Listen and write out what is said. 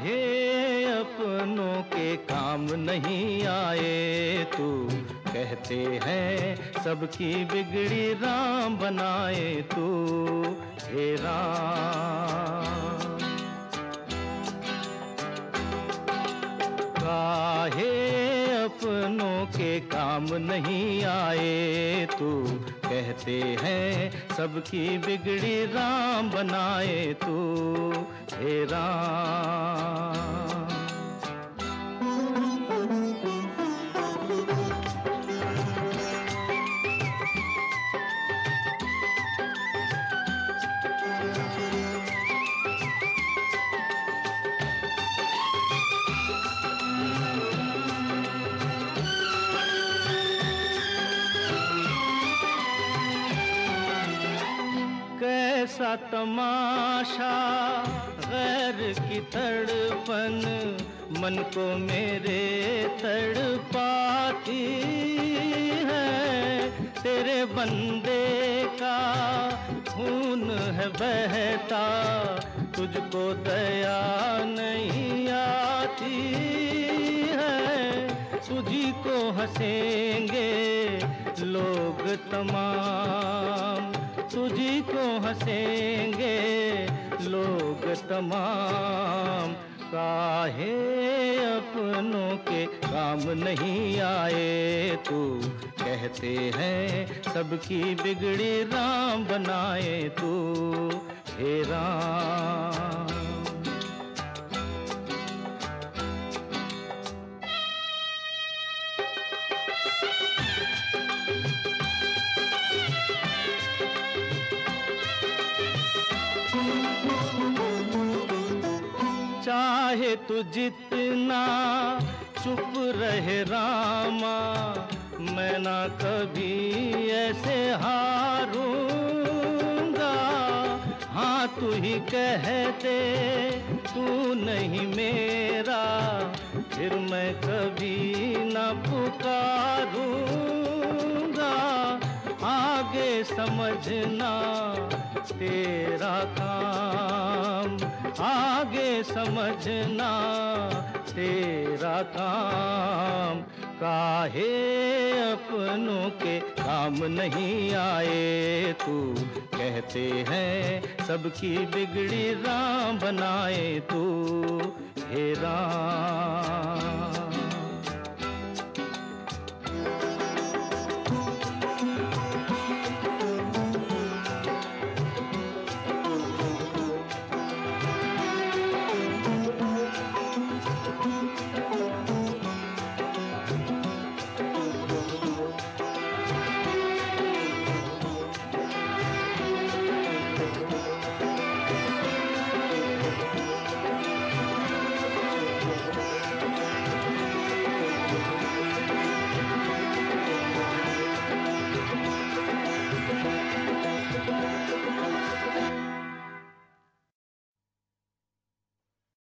काहे अपनों के काम नहीं आए तू, कहते हैं सबकी बिगड़ी राम बनाए तू, हे राम। काहे अपनों के काम नहीं आए तू, कहते हैं सबकी बिगड़ी राम बनाए तू, हे राम। कैसा तमाशा गैर की तड़पन मन को मेरे तड़पाती है, तेरे बंदे का खून है बहता, तुझको दया नहीं आती है, तुझी को हंसेंगे लोग तमाम, तुझी को हंसेंगे लोग तमाम। काहे अपनों के काम नहीं आए तू, कहते हैं सबकी बिगड़ी राम बनाए तू, हे राम। चाहे तू जितना चुप रहे रामा, मैं ना कभी ऐसे हारूंगा। हाँ तू ही कह दे तू नहीं मेरा, फिर मैं कभी ना पुकारूंगा। आगे समझना तेरा काम, आगे समझना तेरा काम। काहे अपनों के काम नहीं आए तू, कहते हैं सबकी बिगड़ी राम बनाए तू, हे राम।